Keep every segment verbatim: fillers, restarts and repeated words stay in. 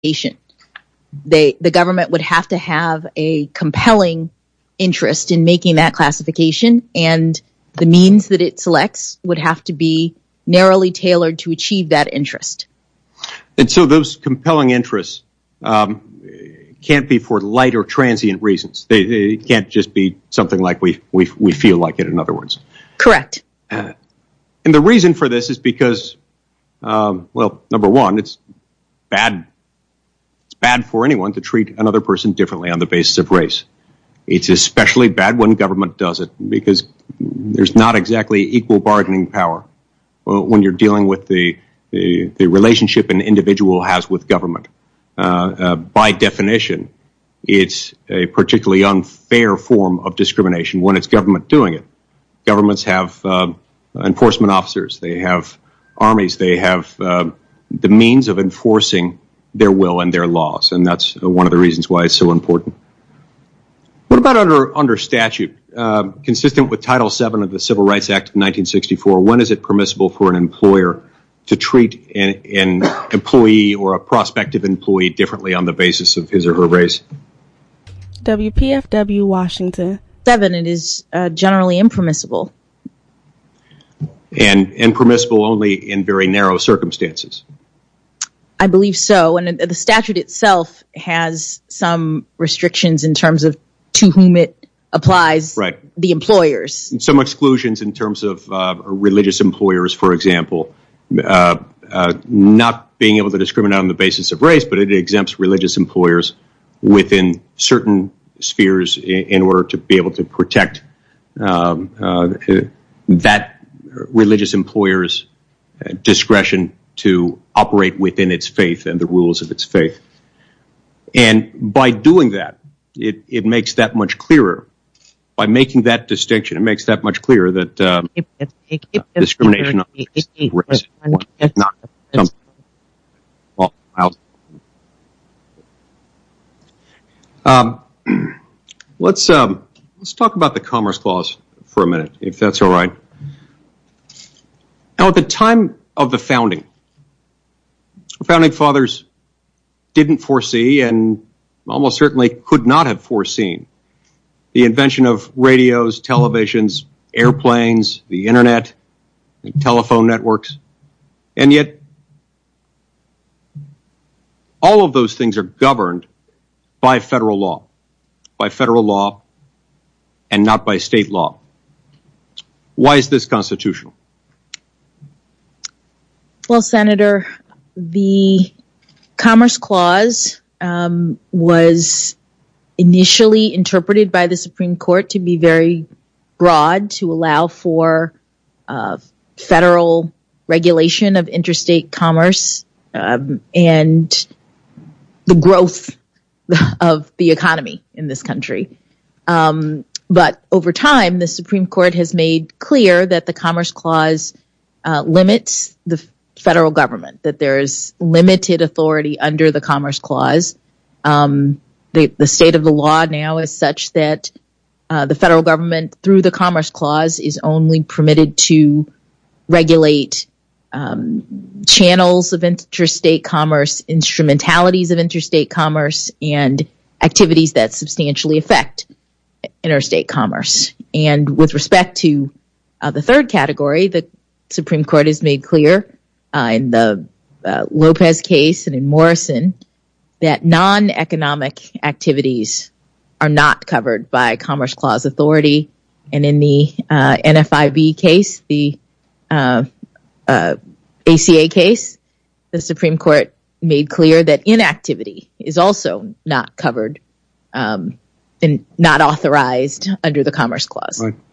They, the government would have to have a compelling interest in making that classification, and the means that it selects would have to be narrowly tailored to achieve that interest. And so those compelling interests um, can't be for light or transient reasons. They, they can't just be something like we, we, we feel like it, in other words. Correct. Uh, and the reason for this is because, um, well, number one, it's bad. It's bad for anyone to treat another person differently on the basis of race. It's especially bad when government does it, because there's not exactly equal bargaining power when you're dealing with the the, the relationship an individual has with government. Uh, uh, by definition, it's a particularly unfair form of discrimination when it's government doing it. Governments have uh, enforcement officers, they have armies, they have uh, the means of enforcing their will and their laws, and that's one of the reasons why it's so important. What about under under statute? Uh, consistent with Title seven of the Civil Rights Act of nineteen sixty-four, when is it permissible for an employer to treat an, an employee or a prospective employee differently on the basis of his or her race? W P F W Washington. Seven, it is uh, generally impermissible. And impermissible only in very narrow circumstances. I believe so, and the statute itself has some restrictions in terms of to whom it applies, right. The employers. And some exclusions in terms of uh, religious employers, for example, uh, uh, not being able to discriminate on the basis of race, but it exempts religious employers within certain spheres in, in order to be able to protect um, uh, that religious employer's discretion to operate within its faith and the rules of its faith. And by doing that, it, it makes that much clearer. By making that distinction, it makes that much clearer that um, uh, discrimination on the basis of race is not something. Well, um, let's um, let's talk about the Commerce Clause for a minute, if that's all right. Now, at the time of the founding, the founding fathers didn't foresee, and almost certainly could not have foreseen, the invention of radios, televisions, airplanes, the internet, and telephone networks. And yet, all of those things are governed by federal law, by federal law, and not by state law. Why is this constitutional? Well, Senator, the Commerce Clause um, was initially interpreted by the Supreme Court to be very broad, to allow for uh, federal regulation of interstate commerce um, and the growth of the economy in this country. Um, but over time, the Supreme Court has made clear that the Commerce Clause uh, limits the federal government, that there is limited authority under the Commerce Clause. Um, the, the state of the law now is such that uh, the federal government, through the Commerce Clause, is only permitted to regulate um, channels of interstate commerce, instrumentalities of interstate commerce, and activities that substantially affect interstate commerce. And with respect to uh, the third category, the Supreme Court has made clear uh, in the uh, Lopez case and in Morrison that non-economic activities are not covered by Commerce Clause authority. And in the uh, N F I B case, the uh, uh, A C A case, the Supreme Court made clear that inactivity is also not covered um, and not authorized under the Commerce Clause. Right.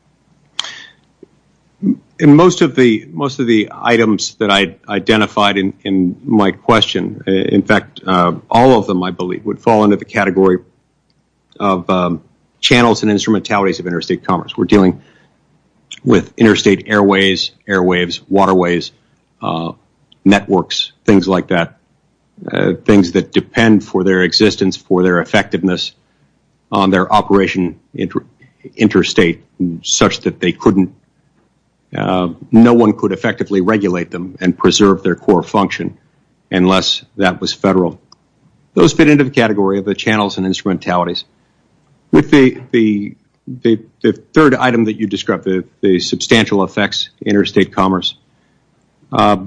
In most of the most of the items that I identified in, in my question, in fact, uh, all of them, I believe, would fall into the category of um, channels and instrumentalities of interstate commerce. We're dealing with interstate airways, airwaves, waterways, uh, networks, things like that, uh, things that depend for their existence, for their effectiveness on their operation inter- interstate, such that they couldn't Uh, no one could effectively regulate them and preserve their core function unless that was federal. those fit into the category of the channels and instrumentalities. With the the the, the third item that you described, the, the substantial effects interstate commerce, uh,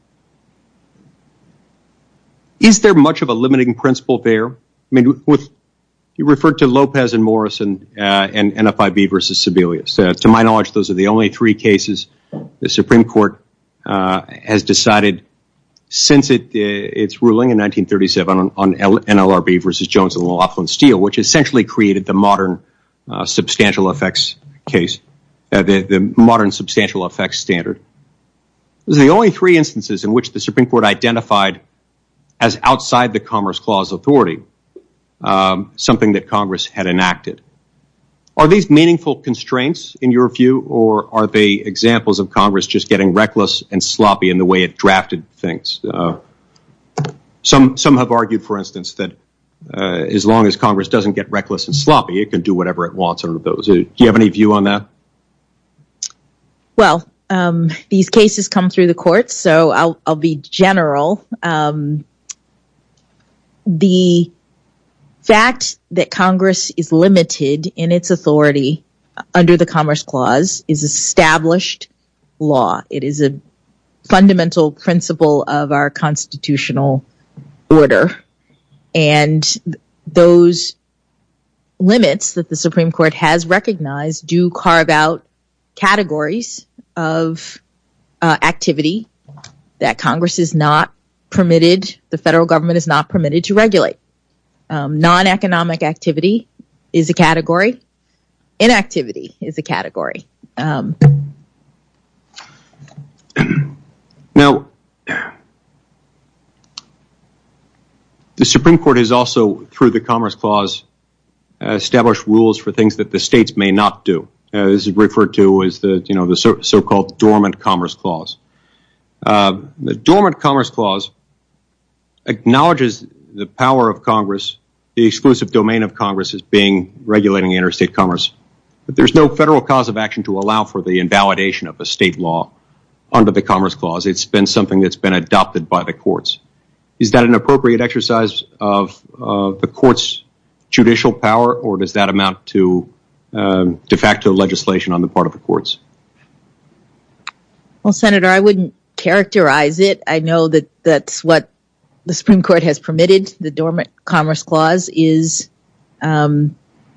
is there much of a limiting principle there? I mean, with you referred to Lopez and Morrison uh, and N F I B versus Sebelius. Uh, to my knowledge, those are the only three cases the Supreme Court uh, has decided since it, uh, its ruling in nineteen thirty-seven on, on L- N L R B versus Jones and Laughlin Steel, which essentially created the modern uh, substantial effects case, uh, the, the modern substantial effects standard. Those are the only three instances in which the Supreme Court identified as outside the Commerce Clause authority um, something that Congress had enacted. Are these meaningful constraints in your view, or are they examples of Congress just getting reckless and sloppy in the way it drafted things? Uh, some some have argued, for instance, that uh, as long as Congress doesn't get reckless and sloppy, it can do whatever it wants under those. Uh, do you have any view on that? Well, um, these cases come through the courts, so I'll, I'll be general. Um, the fact that Congress is limited in its authority under the Commerce Clause is established law. It is a fundamental principle of our constitutional order. And those limits that the Supreme Court has recognized do carve out categories of uh, activity that Congress is not permitted, the federal government is not permitted to regulate. Um, non-economic activity is a category. Inactivity is a category. Um, now, the Supreme Court has also, through the Commerce Clause, uh, established rules for things that the states may not do. Uh, this is referred to as the, you know, the so- so-called dormant Commerce Clause. Uh, the dormant Commerce Clause acknowledges the power of Congress, the exclusive domain of Congress as being regulating interstate commerce. But there's no federal cause of action to allow for the invalidation of a state law under the Commerce Clause. It's been something that's been adopted by the courts. Is that an appropriate exercise of uh, the court's judicial power, or does that amount to um, de facto legislation on the part of the courts? Well, Senator, I wouldn't characterize it. I know that that's what the Supreme Court has permitted. The Dormant Commerce Clause is um,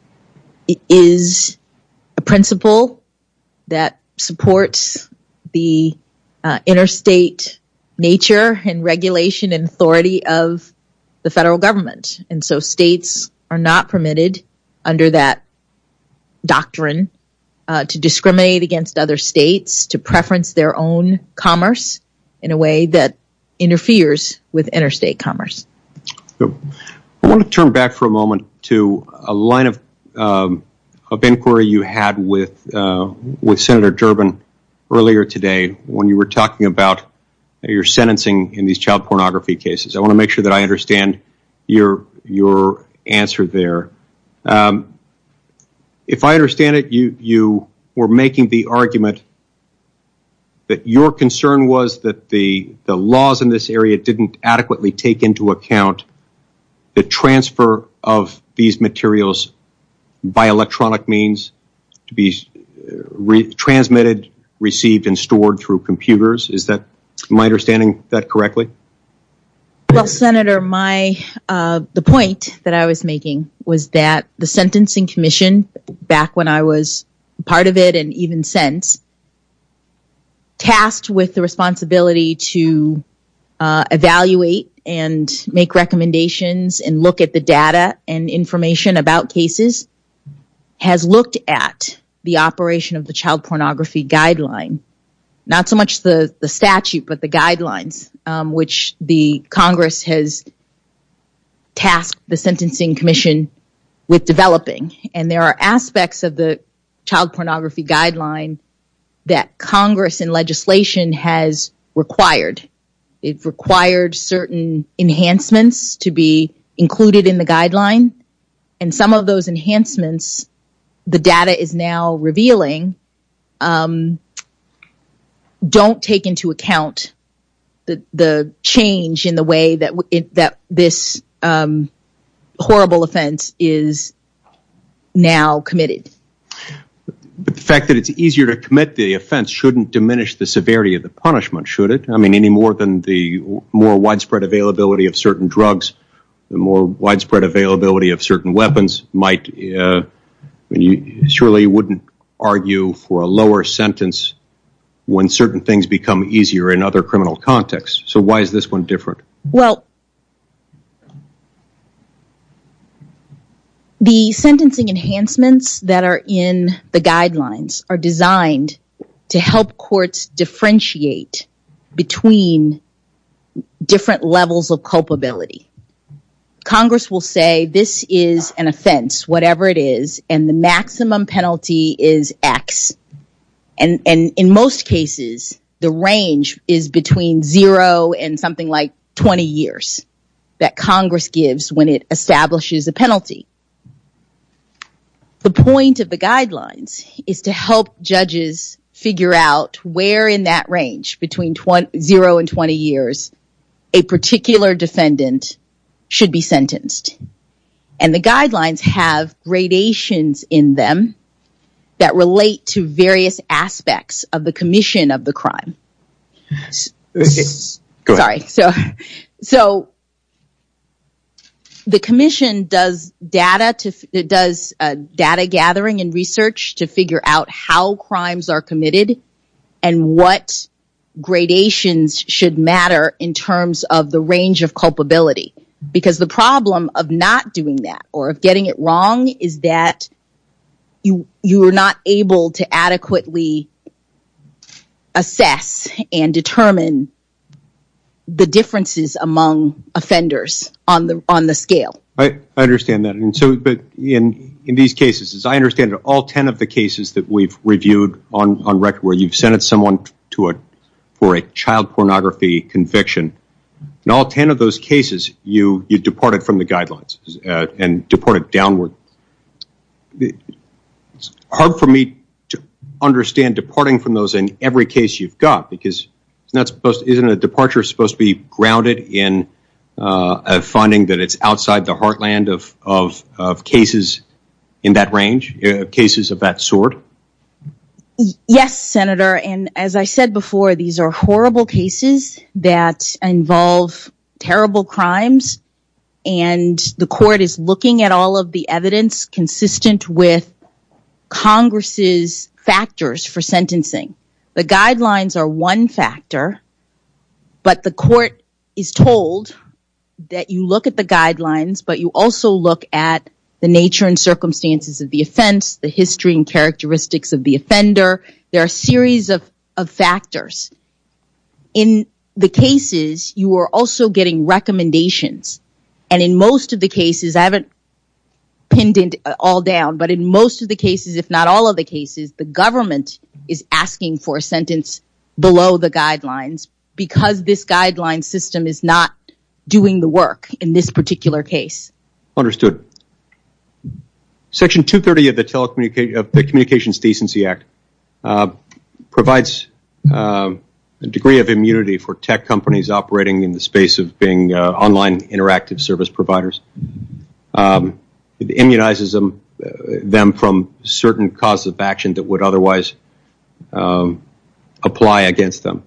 is a principle that supports the uh, interstate nature and regulation and authority of the federal government. And so states are not permitted under that doctrine uh, to discriminate against other states, to preference their own commerce in a way that interferes with interstate commerce. So, I want to turn back for a moment to a line of um, of inquiry you had with uh, with Senator Durbin earlier today when you were talking about your sentencing in these child pornography cases. I want to make sure that I understand your your answer there. Um, if I understand it, you you were making the argument that your concern was that the, the laws in this area didn't adequately take into account the transfer of these materials by electronic means to be re- transmitted, received, and stored through computers. Is that, am I understanding that correctly? Well, Senator, my uh, the point that I was making was that the Sentencing Commission, back when I was part of it and even since, tasked with the responsibility to uh, evaluate and make recommendations and look at the data and information about cases, has looked at the operation of the child pornography guideline, not so much the, the statute, but the guidelines, um, which the Congress has tasked the Sentencing Commission with developing. And there are aspects of the child pornography guideline that Congress in legislation has required. It required certain enhancements to be included in the guideline. And some of those enhancements, the data is now revealing, um, don't take into account the, the change in the way that it, that this um, horrible offense is now committed. But the fact that it's easier to commit the offense shouldn't diminish the severity of the punishment, should it? I mean, any more than the more widespread availability of certain drugs, the more widespread availability of certain weapons might, uh, I mean, you surely wouldn't argue for a lower sentence when certain things become easier in other criminal contexts. So why is this one different? Well, the sentencing enhancements that are in the guidelines are designed to help courts differentiate between different levels of culpability. Congress will say this is an offense, whatever it is, and the maximum penalty is X. And, and in most cases, the range is between zero and something like twenty years that Congress gives when it establishes a penalty. The point of the guidelines is to help judges figure out where in that range between twenty, zero and twenty years a particular defendant should be sentenced. And the guidelines have gradations in them that relate to various aspects of the commission of the crime. Go ahead. Sorry. So, so the commission does data to it does uh, data gathering and research to figure out how crimes are committed and what gradations should matter in terms of the range of culpability. Because the problem of not doing that or of getting it wrong is that you you are not able to adequately assess and determine the differences among offenders on the on the scale. I, I understand that, and so, but in in these cases, as I understand it, all ten of the cases that we've reviewed on on record where you've sentenced someone to a for a child pornography conviction, in all ten of those cases, you you departed from the guidelines uh, and departed downward. It's hard for me to understand departing from those in every case you've got, because it's not supposed. Isn't a departure supposed to be grounded in uh, a finding that it's outside the heartland of of, of cases in that range, uh, cases of that sort? Yes, Senator. And as I said before, these are horrible cases that involve terrible crimes. And the court is looking at all of the evidence consistent with Congress's factors for sentencing. The guidelines are one factor, but the court is told that you look at the guidelines, but you also look at the nature and circumstances of the offense, the history and characteristics of the offender. There are a series of, of factors. In the cases, you are also getting recommendations. And in most of the cases, I haven't pinned it all down, but in most of the cases, if not all of the cases, the government is asking for a sentence below the guidelines because this guideline system is not doing the work in this particular case. Understood. Section two thirty of the Telecommunica- of the Communications Decency Act uh, provides uh, a degree of immunity for tech companies operating in the space of being uh, online interactive service providers. Um, it immunizes them, uh, them from certain causes of action that would otherwise um, apply against them.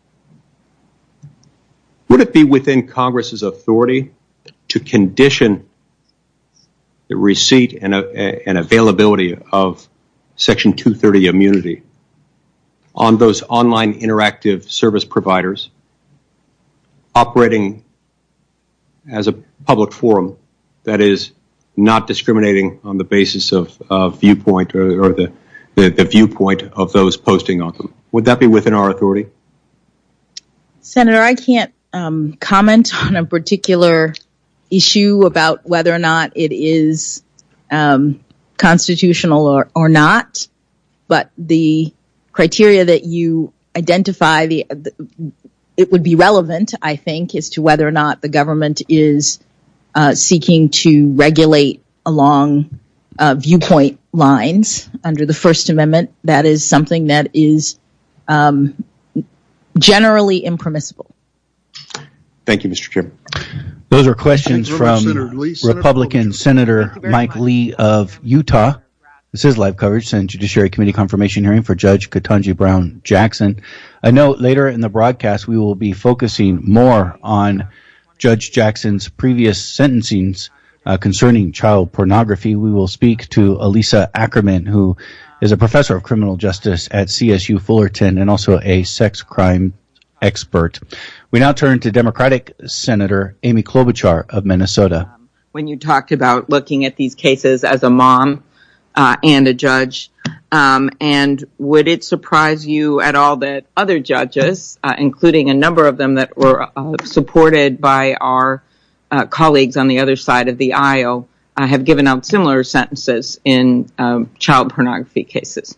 Would it be within Congress's authority to condition the receipt and, uh, and availability of Section two thirty immunity on those online interactive service providers operating as a public forum that is not discriminating on the basis of uh, viewpoint or, or the, the, the viewpoint of those posting on them? Would that be within our authority? Senator, I can't um, comment on a particular issue about whether or not it is um, constitutional or, or not, but the criteria that you identify, the, the, it would be relevant, I think, as to whether or not the government is uh, seeking to regulate along uh, viewpoint lines under the First Amendment. That is something that is um, generally impermissible. Thank you, Mister Chairman. Those are questions from Republican Senator Mike Lee of Utah. This is live coverage, Senate Judiciary Committee confirmation hearing for Judge Ketanji Brown Jackson. A note, later in the broadcast, we will be focusing more on Judge Jackson's previous sentencings uh, concerning child pornography. We will speak to Elisa Ackerman, who is a professor of criminal justice at C S U Fullerton and also a sex crime expert. We now turn to Democratic Senator Amy Klobuchar of Minnesota. When you talked about looking at these cases as a mom uh, and a judge, um, and would it surprise you at all that other judges, uh, including a number of them that were uh, supported by our uh, colleagues on the other side of the aisle, uh, have given out similar sentences in um, child pornography cases?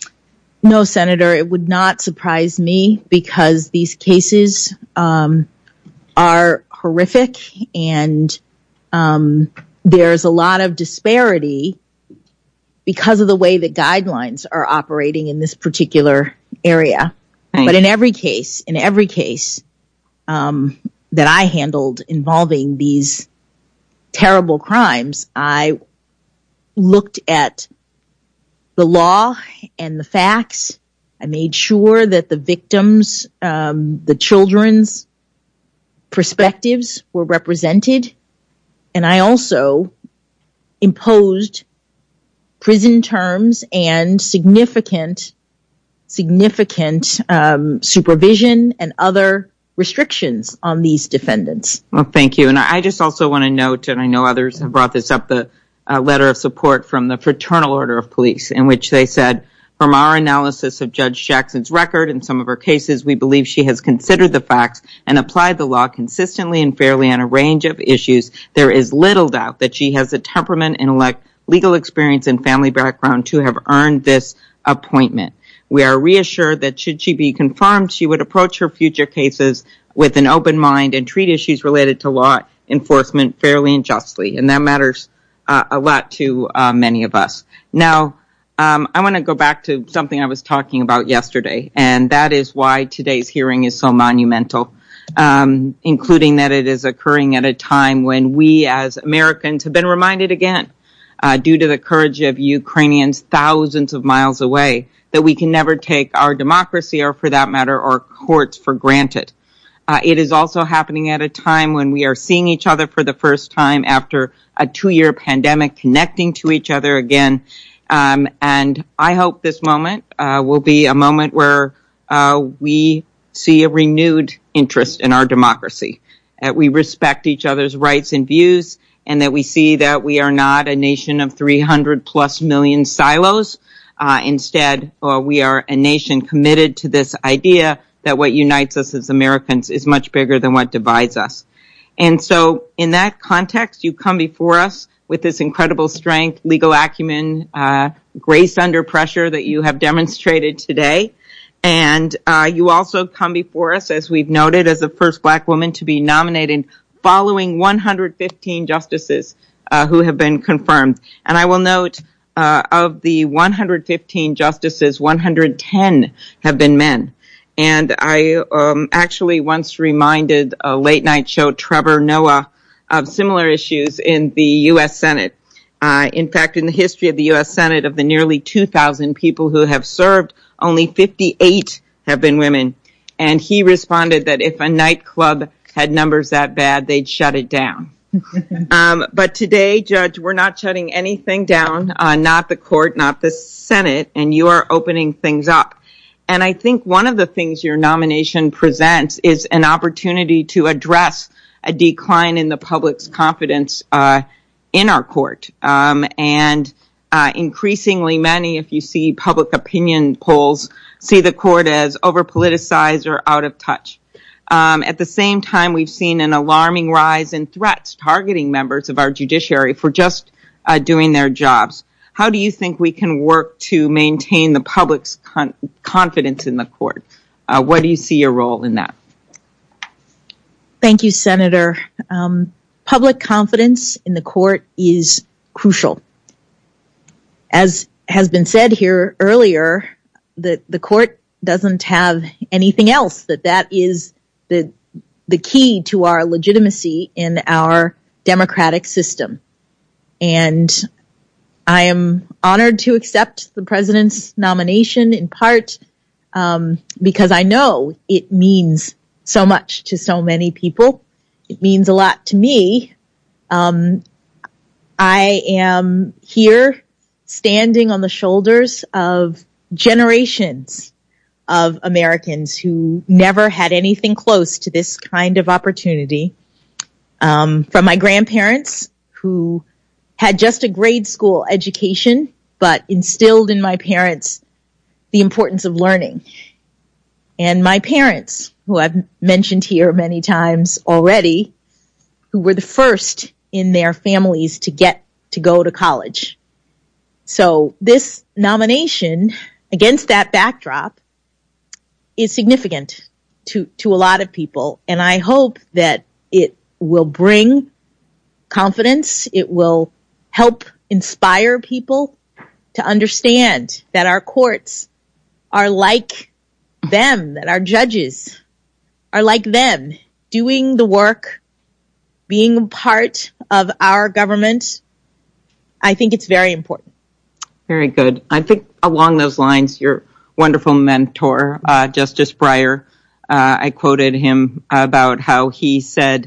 No, Senator, it would not surprise me because these cases um, are horrific, and um, there's a lot of disparity because of the way the guidelines are operating in this particular area. Thanks. But in every case, in every case um, that I handled involving these terrible crimes, I looked at the law and the facts. I made sure that the victims, um, the children's perspectives were represented. And I also imposed prison terms and significant, significant um, supervision and other restrictions on these defendants. Well, thank you. And I just also want to note, and I know others have brought this up, the a letter of support from the Fraternal Order of Police, in which they said, from our analysis of Judge Jackson's record and some of her cases, we believe she has considered the facts and applied the law consistently and fairly on a range of issues. There is little doubt that she has the temperament, intellect, legal experience, and family background to have earned this appointment. We are reassured that should she be confirmed, she would approach her future cases with an open mind and treat issues related to law enforcement fairly and justly. And that matters Uh, a lot to uh, many of us. Now, um, I want to go back to something I was talking about yesterday, and that is why today's hearing is so monumental, um, including that it is occurring at a time when we as Americans have been reminded again, uh, due to the courage of Ukrainians thousands of miles away, that we can never take our democracy, or for that matter, our courts for granted. Uh, it is also happening at a time when we are seeing each other for the first time after a two-year pandemic, connecting to each other again. Um, and I hope this moment uh, will be a moment where uh, we see a renewed interest in our democracy, that we respect each other's rights and views, and that we see that we are not a nation of three hundred plus million silos. Uh, instead, uh, we are a nation committed to this idea that what unites us as Americans is much bigger than what divides us. And so in that context, you come before us with this incredible strength, legal acumen, uh, grace under pressure that you have demonstrated today. And uh, you also come before us, as we've noted, as the first black woman to be nominated following one hundred fifteen justices uh, who have been confirmed. And I will note, uh, of the one hundred fifteen justices, one hundred ten have been men. And I um, actually once reminded a late-night show, Trevor Noah, of similar issues in the U S Senate. Uh, in fact, in the history of the U S Senate, of the nearly two thousand people who have served, only fifty-eight have been women. And he responded that if a nightclub had numbers that bad, they'd shut it down. um, but today, Judge, we're not shutting anything down, uh, not the court, not the Senate, and you are opening things up. And I think one of the things your nomination presents is an opportunity to address a decline in the public's confidence uh, in our court. Um, and uh, increasingly many, if you see public opinion polls, see the court as over-politicized or out of touch. Um, at the same time, we've seen an alarming rise in threats targeting members of our judiciary for just uh, doing their jobs. How do you think we can work to maintain the public's con- confidence in the court? Uh, what do you see your role in that? Thank you, Senator. Um, public confidence in the court is crucial. As has been said here earlier, the, the court doesn't have anything else, that that is the, the key to our legitimacy in our democratic system. And I am honored to accept the president's nomination in part um, because I know it means so much to so many people. It means a lot to me. Um, I am here standing on the shoulders of generations of Americans who never had anything close to this kind of opportunity. Um, from my grandparents who had just a grade school education, but instilled in my parents the importance of learning. And my parents, who I've mentioned here many times already, who were the first in their families to get to go to college. So this nomination, against that backdrop, is significant to, to a lot of people. And I hope that it will bring confidence. It will help inspire people to understand that our courts are like them, that our judges are like them, doing the work, being a part of our government. I think it's very important. Very good. I think along those lines, your wonderful mentor, uh, Justice Breyer, uh, I quoted him about how he said,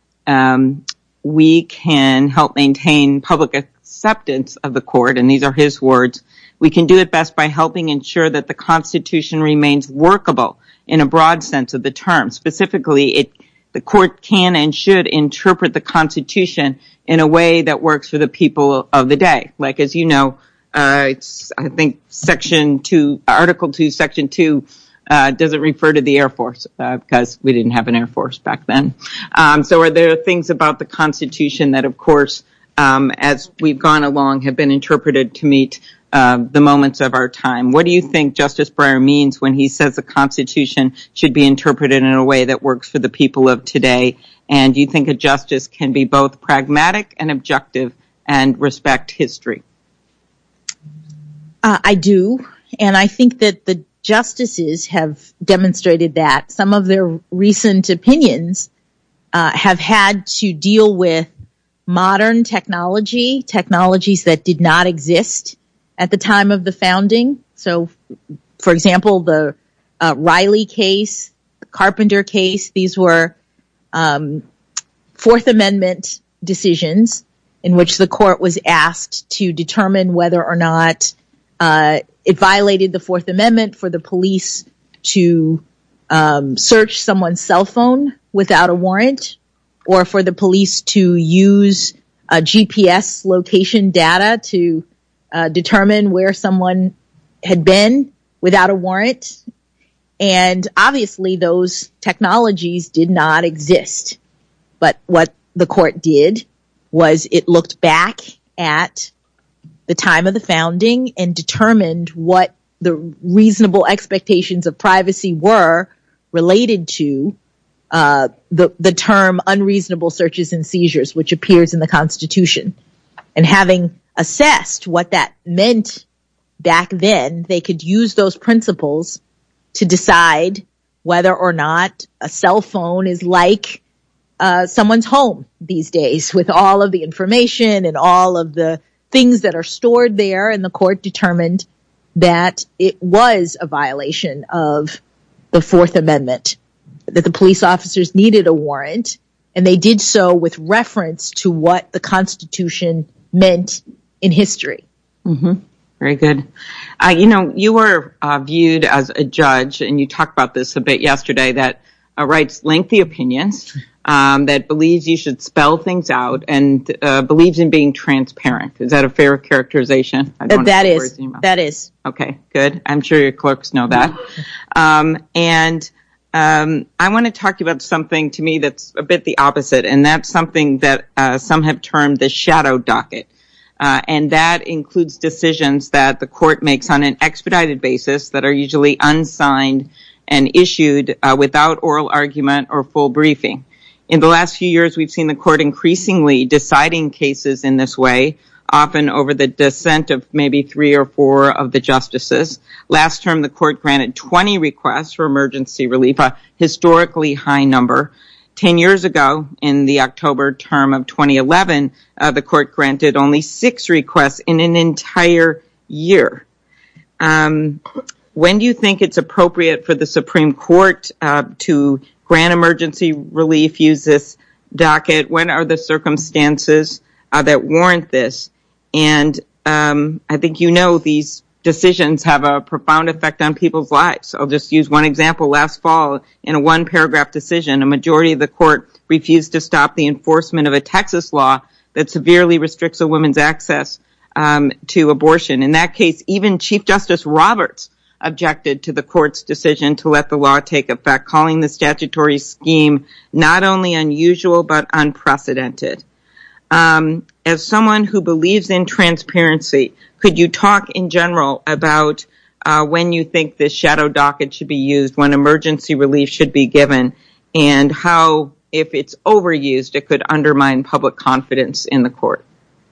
um, we can help maintain public acceptance of the court, and these are his words. We can do it best by helping ensure that the Constitution remains workable in a broad sense of the term. Specifically, it, the court can and should interpret the Constitution in a way that works for the people of the day. Like, as you know, uh, it's, I think Section two, Article two, Section two, Uh, doesn't refer to the Air Force, uh, because we didn't have an Air Force back then. Um, so are there things about the Constitution that, of course, um, as we've gone along, have been interpreted to meet uh, the moments of our time? What do you think Justice Breyer means when he says the Constitution should be interpreted in a way that works for the people of today? And do you think a justice can be both pragmatic and objective and respect history? Uh, I do, and I think that the justices have demonstrated that. Some of their recent opinions uh, have had to deal with modern technology, technologies that did not exist at the time of the founding. So, for example, the uh, Riley case, the Carpenter case, these were um, Fourth Amendment decisions in which the court was asked to determine whether or not uh, it violated the Fourth Amendment for the police to um, search someone's cell phone without a warrant, or for the police to use uh, G P S location data to uh, determine where someone had been without a warrant. And obviously those technologies did not exist. But what the court did was it looked back at the time of the founding and determined what the reasonable expectations of privacy were related to uh, the, the term unreasonable searches and seizures, which appears in the Constitution. And having assessed what that meant back then, they could use those principles to decide whether or not a cell phone is like uh, someone's home these days, with all of the information and all of the things that are stored there. And the court determined that it was a violation of the Fourth Amendment, that the police officers needed a warrant, and they did so with reference to what the Constitution meant in history. Mm-hmm. Very good. Uh, you know, you were uh, viewed as a judge, and you talked about this a bit yesterday, that uh, writes lengthy opinions, um, that believes you should spell things out, and uh, believes in being transparent. Is that a fair characterization? I don't that is. That is. Okay, good. I'm sure your clerks know that. Um, and um, I want to talk to you about something to me that's a bit the opposite, and that's something that uh, some have termed the shadow docket. Uh, and that includes decisions that the court makes on an expedited basis that are usually unsigned and issued uh, without oral argument or full briefing. In the last few years, we've seen the court increasingly deciding cases in this way, often over the dissent of maybe three or four of the justices. Last term, the court granted twenty requests for emergency relief, a historically high number. Ten years ago, in the October term of twenty eleven, uh, the court granted only six requests in an entire year. Um, when do you think it's appropriate for the Supreme Court uh, to grant emergency relief, use this docket? When are the circumstances uh, that warrant this? And um, I think you know these decisions have a profound effect on people's lives. I'll just use one example. Last fall, in a one-paragraph decision, a majority of the court refused to stop the enforcement of a Texas law that severely restricts a woman's access um, to abortion. In that case, even Chief Justice Roberts objected to the court's decision to let the law take effect, calling the statutory scheme not only unusual but unprecedented. Um, as someone who believes in transparency, could you talk in general about uh, when you think this shadow docket should be used, when emergency relief should be given, and how, if it's overused, it could undermine public confidence in the court?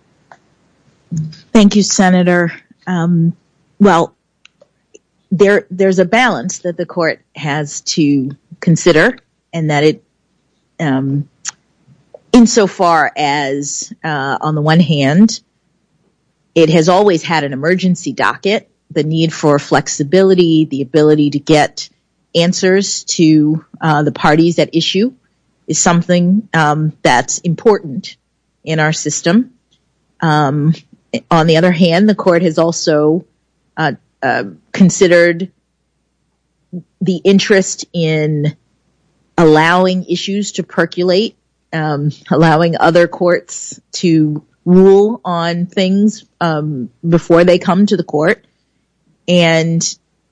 Thank you, Senator. Um, well, there there's a balance that the court has to consider, and that it, um, insofar as, uh, on the one hand, it has always had an emergency docket. The need for flexibility, the ability to get answers to uh, the parties at issue is something um, that's important in our system. Um, on the other hand, the court has also uh, uh, considered the interest in allowing issues to percolate, um, allowing other courts to rule on things um, before they come to the court. And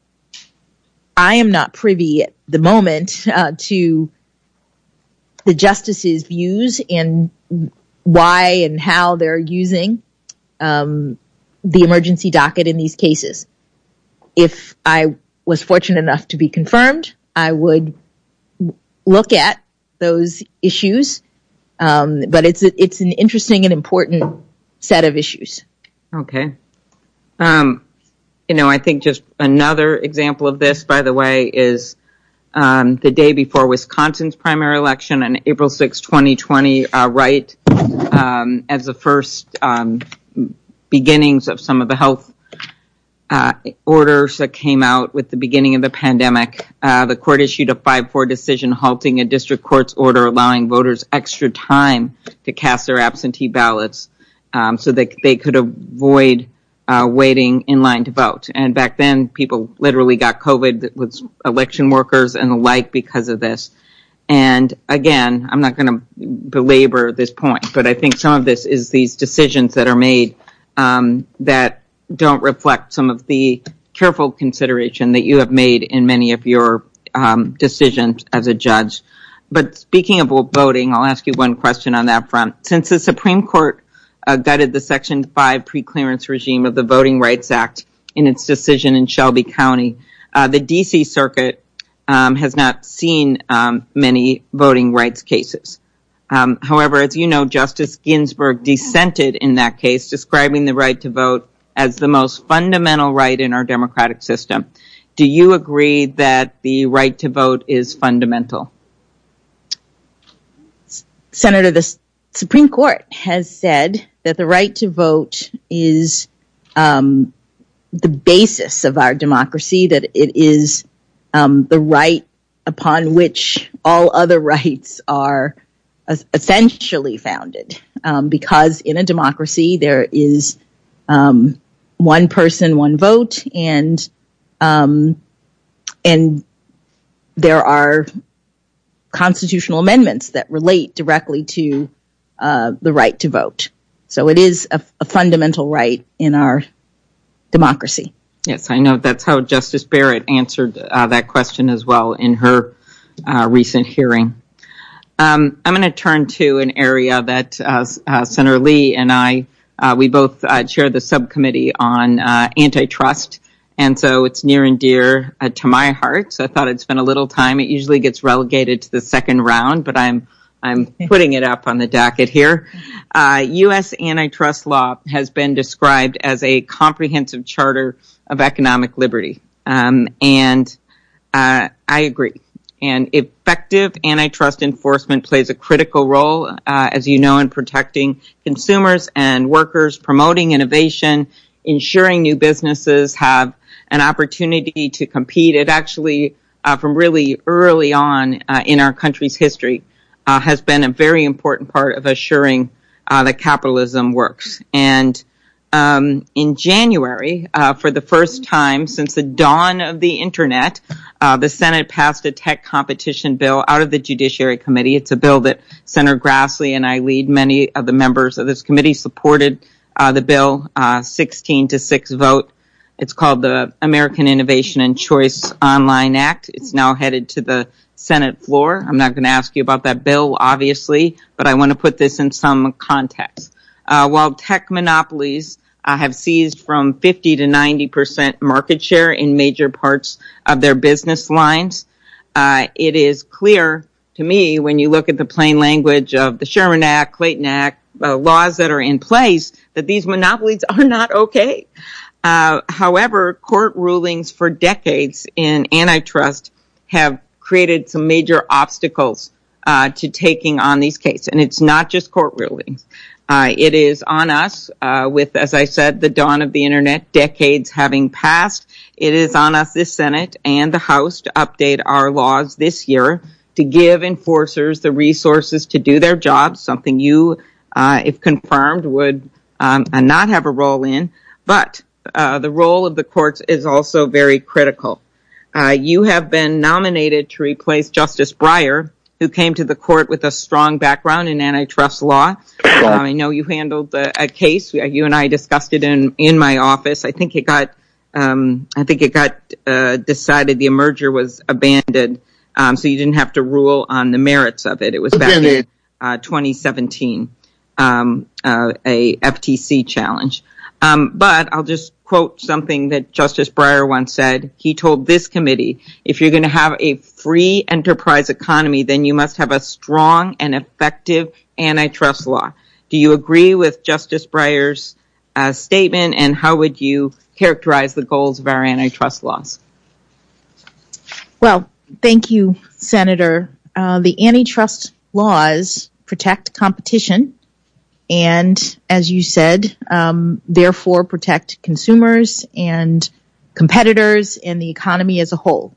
I am not privy at the moment uh, to the justices' views and why and how they're using um, the emergency docket in these cases. If I was fortunate enough to be confirmed, I would look at those issues. Um, but it's it's an interesting and important set of issues. Okay. Um, you know, I think just another example of this, by the way, is um, the day before Wisconsin's primary election on April sixth, twenty twenty, uh, right um, as the first um, beginnings of some of the health uh, orders that came out with the beginning of the pandemic. Uh, the court issued a five four decision halting a district court's order allowing voters extra time to cast their absentee ballots um, so that they could avoid uh, waiting in line to vote. And back then, people literally got COVID with election workers and the like because of this. And again, I'm not going to belabor this point, but I think some of this is these decisions that are made um, that don't reflect some of the careful consideration that you have made in many of your um, decisions as a judge. But speaking of voting, I'll ask you one question on that front. Since the Supreme Court uh, gutted the Section five preclearance regime of the Voting Rights Act in its decision in Shelby County, uh, the D C Circuit um, has not seen um, many voting rights cases. Um, however, as you know, Justice Ginsburg dissented in that case, describing the right to vote as the most fundamental right in our democratic system. Do you agree that the right to vote is fundamental? Senator, the Supreme Court has said that the right to vote is um, the basis of our democracy, that it is um, the right upon which all other rights are essentially founded. Um, because in a democracy, there is um, one person, one vote, and um, and there are constitutional amendments that relate directly to uh, the right to vote. So it is a, a fundamental right in our democracy. Yes, I know that's how Justice Barrett answered uh, that question as well in her uh, recent hearing. Um, I'm going to turn to an area that uh, uh, Senator Lee and I, uh, we both uh, chair the subcommittee on uh, antitrust. And so it's near and dear uh, to my heart. So I thought I'd spend a little time. It usually gets relegated to the second round, but I'm I'm putting it up on the docket here. Uh, U S antitrust law has been described as a comprehensive charter of economic liberty. Um, and uh, I agree. And effective antitrust enforcement plays a critical role, uh, as you know, in protecting consumers and workers, promoting innovation, ensuring new businesses have an opportunity to compete. It actually, uh, from really early on uh, in our country's history, uh, has been a very important part of assuring uh, that capitalism works. And Um, in January, uh, for the first time since the dawn of the Internet, uh, the Senate passed a tech competition bill out of the Judiciary Committee. It's a bill that Senator Grassley and I lead. Many of the members of this committee supported uh, the bill, uh, sixteen to six vote. It's called the American Innovation and Choice Online Act. It's now headed to the Senate floor. I'm not going to ask you about that bill, obviously, but I want to put this in some context. Uh, while tech monopolies uh, have seized from fifty to ninety percent market share in major parts of their business lines, uh, it is clear to me when you look at the plain language of the Sherman Act, Clayton Act, uh, laws that are in place, that these monopolies are not okay. Uh, however, court rulings for decades in antitrust have created some major obstacles uh, to taking on these cases. And it's not just court rulings. Uh, it is on us, uh, with, as I said, the dawn of the Internet, decades having passed. It is on us, this Senate and the House, to update our laws this year to give enforcers the resources to do their jobs, something you, uh, if confirmed, would um, not have a role in. But uh, the role of the courts is also very critical. Uh, you have been nominated to replace Justice Breyer, who came to the court with a strong background in antitrust law. Uh, I know you handled a, a case. You and I discussed it in, in my office. I think it got, um, I think it got uh, decided the merger was abandoned, um, so you didn't have to rule on the merits of it. It was back in uh, twenty seventeen, um, uh, a F T C challenge. Um, but I'll just quote something that Justice Breyer once said. He told this committee, if you're going to have a free enterprise economy, then you must have a strong and effective antitrust law. Do you agree with Justice Breyer's uh, statement, and how would you characterize the goals of our antitrust laws? Well, thank you, Senator. Uh, the antitrust laws protect competition and, as you said, um, therefore protect consumers and competitors and the economy as a whole.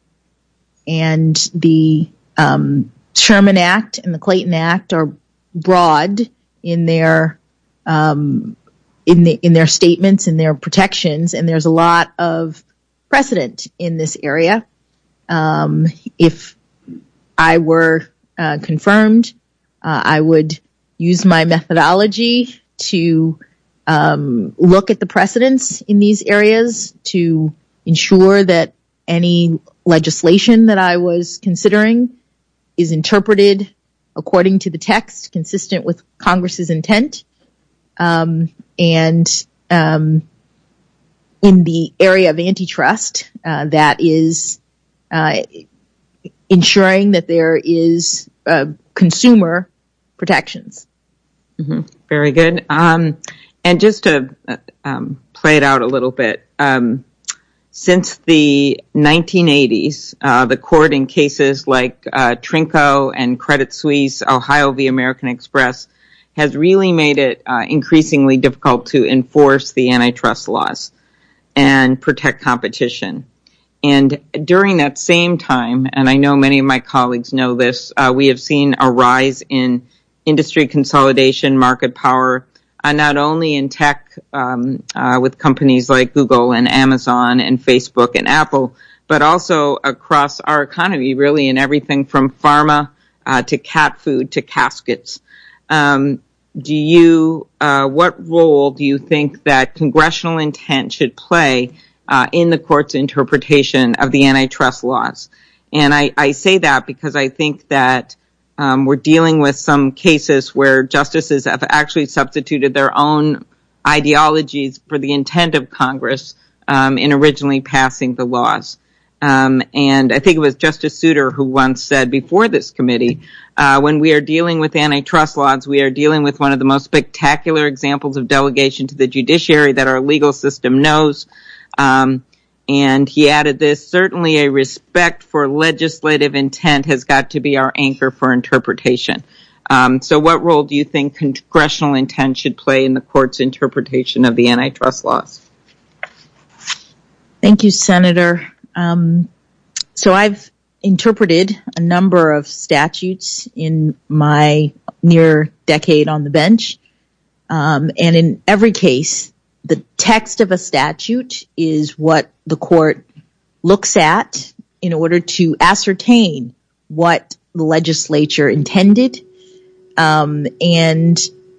And the um, Sherman Act and the Clayton Act are broad in their um, in the in their statements and their protections, and there's a lot of precedent in this area. Um, if I were uh, confirmed, uh, I would use my methodology to um, look at the precedents in these areas to ensure that any legislation that I was considering is interpreted according to the text, consistent with Congress's intent. Um, and um, in the area of antitrust, uh, that is uh, ensuring that there is uh, consumer protections. Mm-hmm. Very good. Um, and just to uh, um, play it out a little bit, um, since the nineteen eighties, uh, the court in cases like uh, Trinco and Credit Suisse, Ohio v. American Express, has really made it uh, increasingly difficult to enforce the antitrust laws and protect competition. And during that same time, and I know many of my colleagues know this, uh, we have seen a rise in industry consolidation, market power, uh, not only in tech um, uh, with companies like Google and Amazon and Facebook and Apple, but also across our economy, really in everything from pharma uh, to cat food to caskets. Um, do you, uh, what role do you think that congressional intent should play uh, in the court's interpretation of the antitrust laws? And I, I say that because I think that Um, we're dealing with some cases where justices have actually substituted their own ideologies for the intent of Congress um, in originally passing the laws. Um, and I think it was Justice Souter who once said before this committee, uh, when we are dealing with antitrust laws, we are dealing with one of the most spectacular examples of delegation to the judiciary that our legal system knows. Um, And he added this, certainly a respect for legislative intent has got to be our anchor for interpretation. Um, so what role do you think congressional intent should play in the court's interpretation of the antitrust laws? Thank you, Senator. Um, so I've interpreted a number of statutes in my near decade on the bench. Um, and in every case, the text of a statute is what the court looks at in order to ascertain what the legislature intended. Um, and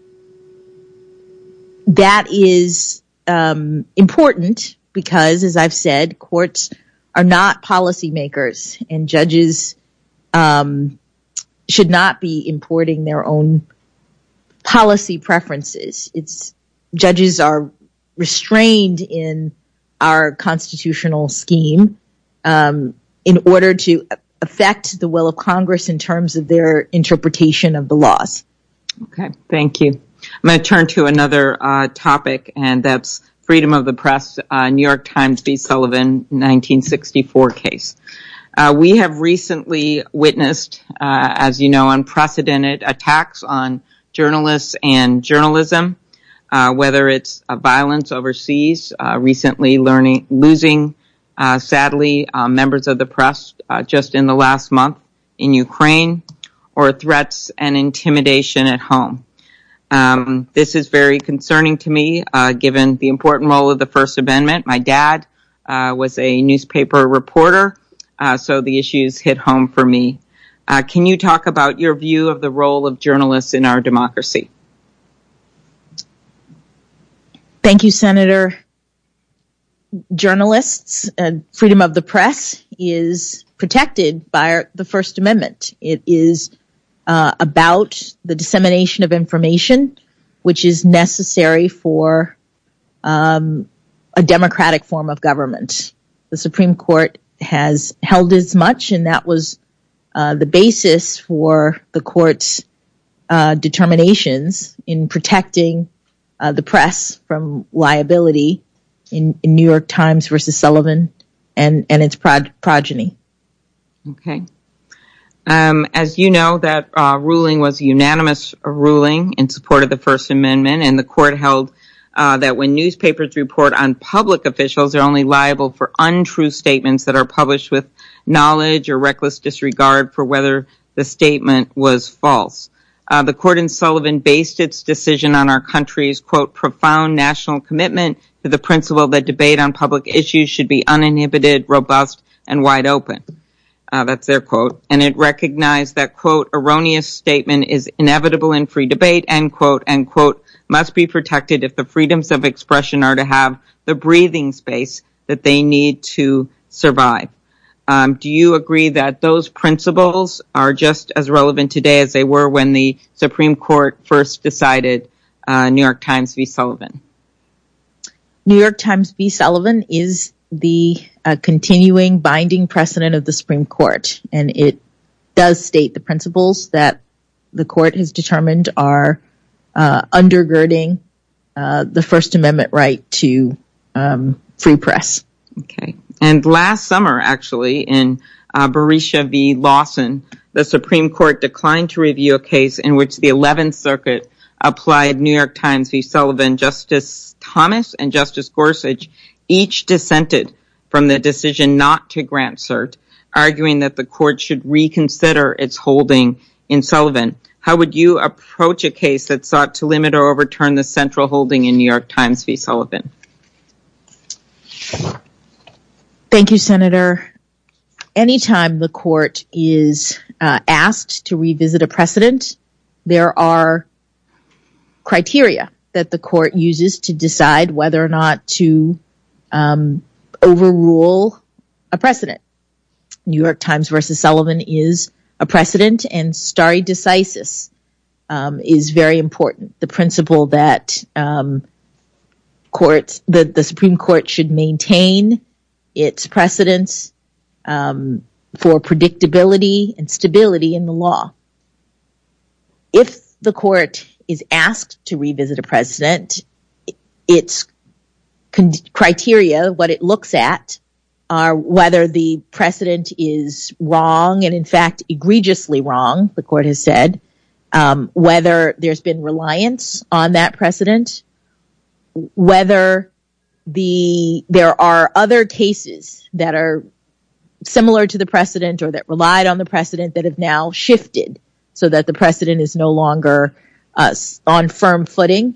that is um, important because, as I've said, courts are not policymakers, and judges um, should not be importing their own policy preferences. It's judges are restrained in our constitutional scheme um, in order to affect the will of Congress in terms of their interpretation of the laws. Okay, thank you. I'm going to turn to another uh, topic, and that's freedom of the press, uh, New York Times v. Sullivan, nineteen sixty-four case. Uh, we have recently witnessed, uh, as you know, unprecedented attacks on journalists and journalism, uh, whether it's uh, violence overseas, uh, recently learning, losing, uh, sadly, uh, members of the press uh, just in the last month in Ukraine, or threats and intimidation at home. Um, this is very concerning to me, uh, given the important role of the First Amendment. My dad uh, was a newspaper reporter, uh, so the issues hit home for me. Uh, can you talk about your view of the role of journalists in our democracy? Thank you, Senator. Journalists, uh, freedom of the press is protected by the First Amendment. It is uh, about the dissemination of information, which is necessary for um, a democratic form of government. The Supreme Court has held as much, and that was uh, the basis for the court's uh, determinations in protecting uh, the press from liability in, in New York Times versus Sullivan and, and its prog- progeny. Okay. Um, as you know, that uh, ruling was a unanimous ruling in support of the First Amendment, and the court held uh, that when newspapers report on public officials, they're only liable for untrue statements that are published with knowledge or reckless disregard for whether the statement was false. Uh, the court in Sullivan based its decision on our country's, quote, profound national commitment to the principle that debate on public issues should be uninhibited, robust, and wide open. Uh, that's their quote. And it recognized that, quote, erroneous statement is inevitable in free debate, end quote, and, quote, must be protected if the freedoms of expression are to have the breathing space that they need to survive. Um, do you agree that those principles are just as relevant today as they were when the Supreme Court first decided uh, New York Times v. Sullivan? New York Times v. Sullivan is the uh, continuing binding precedent of the Supreme Court, and it does state the principles that the court has determined are uh, undergirding uh, the First Amendment right to um, free press. Okay. And last summer, actually, in uh, Berisha v. Lawson, the Supreme Court declined to review a case in which the eleventh Circuit applied New York Times v. Sullivan. Justice Thomas and Justice Gorsuch each dissented from the decision not to grant cert, arguing that the court should reconsider its holding in Sullivan. How would you approach a case that sought to limit or overturn the central holding in New York Times v. Sullivan? Thank you, Senator. Anytime the court is uh, asked to revisit a precedent, there are criteria that the court uses to decide whether or not to um, overrule a precedent. New York Times versus Sullivan is a precedent, and stare decisis um, is very important. The principle that um, courts, the, the Supreme Court should maintain its precedents um, for predictability and stability in the law. If the court is asked to revisit a precedent, its con- criteria, what it looks at, are whether the precedent is wrong and, in fact, egregiously wrong, the court has said, um, whether there's been reliance on that precedent, whether the there are other cases that are similar to the precedent or that relied on the precedent that have now shifted so that the precedent is no longer uh, on firm footing.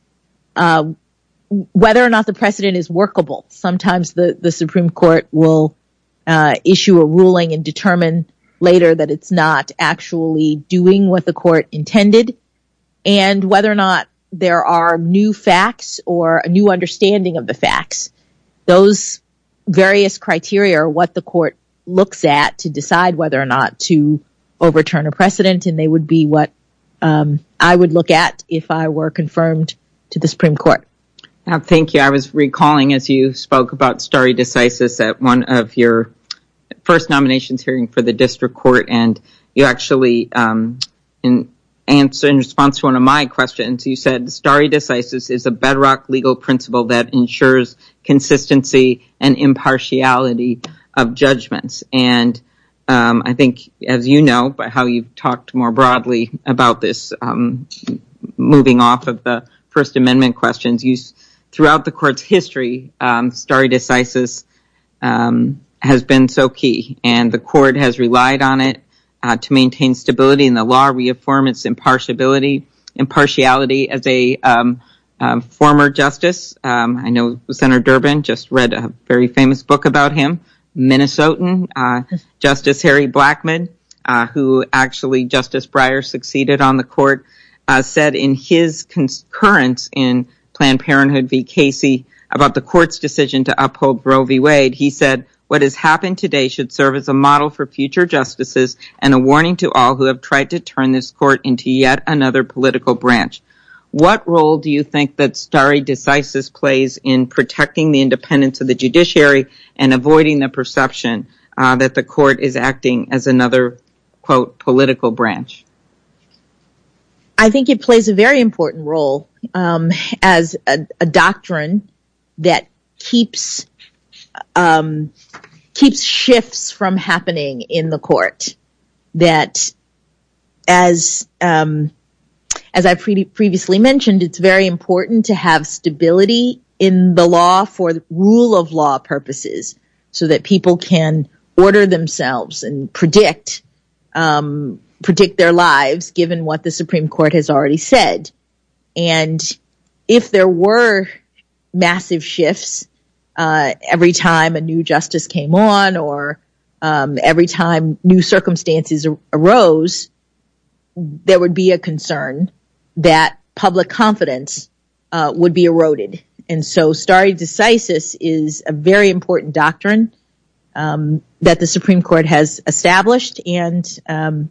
Uh, whether or not the precedent is workable. Sometimes the, the Supreme Court will uh, issue a ruling and determine later that it's not actually doing what the court intended, and whether or not there are new facts or a new understanding of the facts. Those various criteria are what the court looks at to decide whether or not to overturn a precedent, and they would be what um, I would look at if I were confirmed to the Supreme Court. Uh, thank you. I was recalling as you spoke about stare decisis at one of your first nominations hearing for the district court, and you actually, um, in answer in response to one of my questions, you said stare decisis is a bedrock legal principle that ensures consistency and impartiality of judgments. And um, I think, as you know, by how you've talked more broadly about this, um, moving off of the First Amendment questions, you throughout the court's history, um, stare decisis um, has been so key, and the court has relied on it uh, to maintain stability in the law, reaffirm its impartiality. Impartiality as a um, um, former justice, um, I know Senator Durbin just read a very famous book about him, Minnesotan, uh, Justice Harry Blackmun, uh, who actually Justice Breyer succeeded on the court, uh, said in his concurrence in Planned Parenthood v. Casey about the court's decision to uphold Roe v. Wade, he said, "What has happened today should serve as a model for future justices and a warning to all who have tried to turn this court into yet another political branch." What role do you think that stare decisis plays in protecting the independence of the judiciary and avoiding the perception uh, that the court is acting as another, quote, political branch? I think it plays a very important role um, as a, a doctrine that keeps um, keeps shifts from happening in the court. That, as um, as I pre- previously mentioned, it's very important to have stability in the law for the rule of law purposes, so that people can order themselves and predict. Um, predict their lives given what the Supreme Court has already said. And if there were massive shifts uh, every time a new justice came on or um, every time new circumstances ar- arose, there would be a concern that public confidence uh, would be eroded. And so stare decisis is a very important doctrine um, that the Supreme Court has established, and um,